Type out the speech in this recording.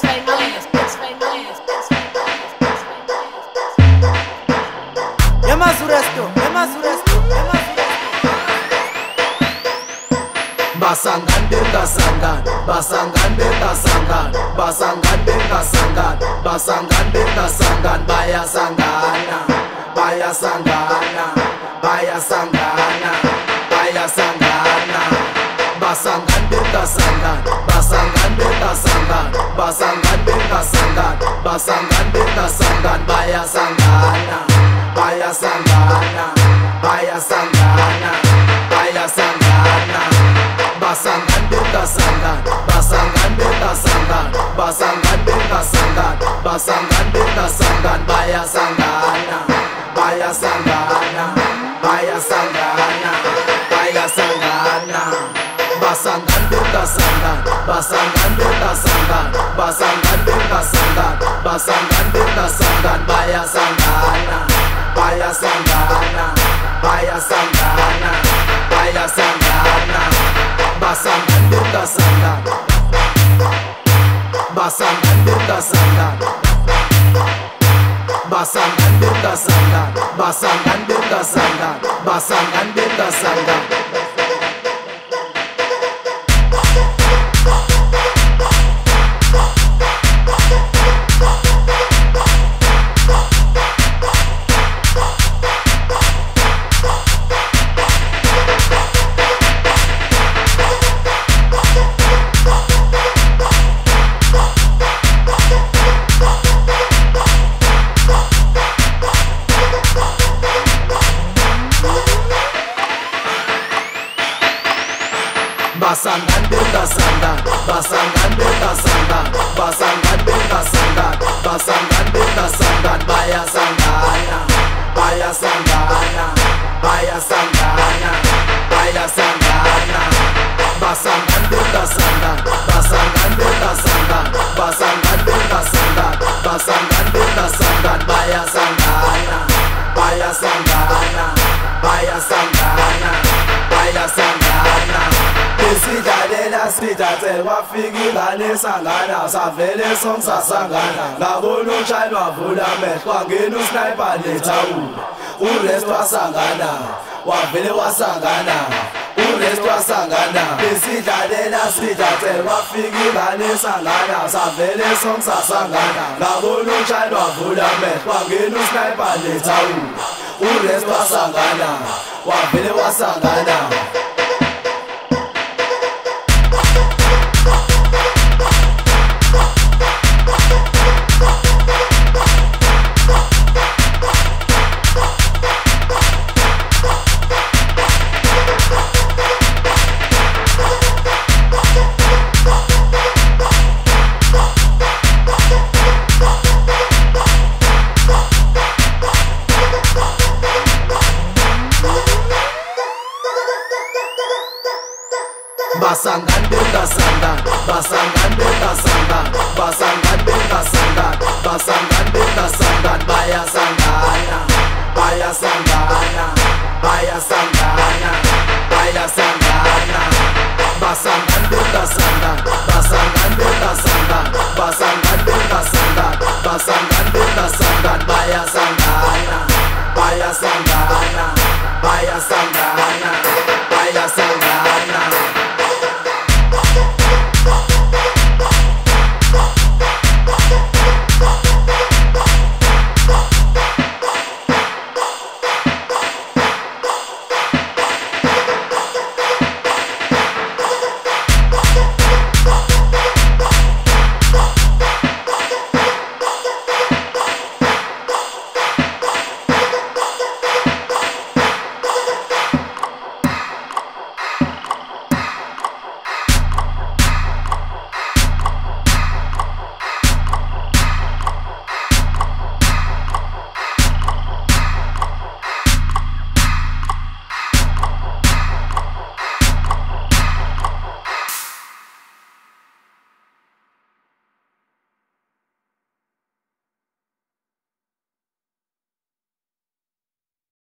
Basangan dengasangan, basangan dengasangan, basangan dengasangan, basangan dengasangan, baya sangana, baya sangana, baya sangana, baya sangana. Basangan dengasangan, basangan dengasangan, basangan dengasangan, basangan dengasangan, baya sangana, baya sangana, baya sangana, baya sangana. Basangan dengasangan, basangan dengasangan, basangan dengasangan, basangan dengasangan, baya sangana, baya sangana, baya sangana, baya sangana. Basangan dengasangan, basangan dengasangan, basangan dengasangan, basangan dengasangan, baya sangana, baya sangana, baya sangana, baya sangana. Basangan dengasangan, basangan dengasangan, basangan dengasangan, basangan dengasangan, basangan dengasangan. Basangan dengasangan, basangan dengasangan, basangan dengasangan, basangan dengasangan, baya sangana, baya sangana, baya sangana, baya sangana. Basangan dengasangan, basangan dengasangan, basangan dengasangan, basangan dengasangan, baya sangana, baya sangana, baya sangana, baya sangana. Sidalela sidathe wafika ingane sangana savele somsasangana ngabona ushine wavula amehlo wangena usniper lethawula urest wasangana wavele wasangana urest wasangana besidlalela sidathe wafika ingane sangana savele somsasangana ngabona ushine wavula amehlo wangena usniper lethawula urest wasangana wavele wasangana. Basangan dengasangan, basangan dengasangan, basangan dengasangan, basangan dengasangan, baya sangana, baya sangana, baya sangana, baya sangana. Basangan dengasangan,